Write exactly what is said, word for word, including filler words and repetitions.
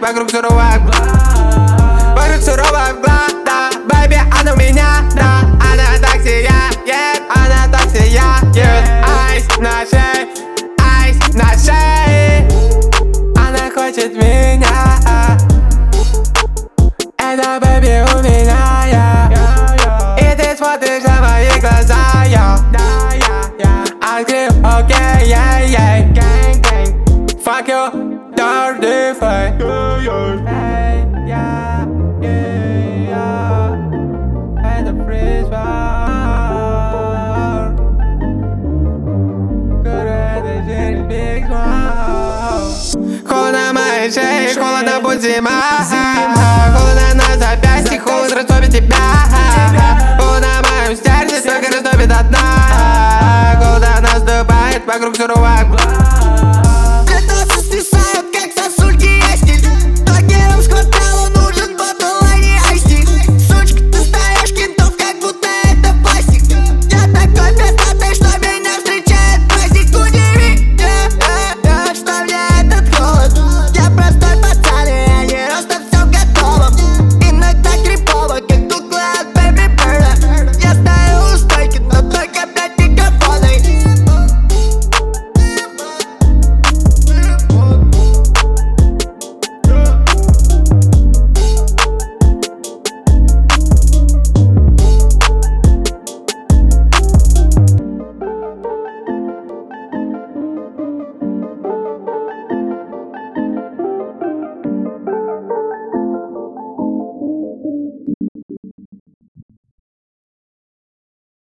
вокруг суровая мгла. Вокруг суровая мгла, да. Бэйби, она у меня, да. Она так сияет, она так сияет. Айс на шее, айс на шее. Она хочет меня. Это бэйби у меня, я. И ты смотришь на мои глаза, я. Открыл, окей, yeah, yeah. Gang, gang. Fuck you, dirty face. Hey, yeah, yeah, yeah. And the freeze bar. Good at the shit, big smile. Холодно моей шее, холодно будет зима.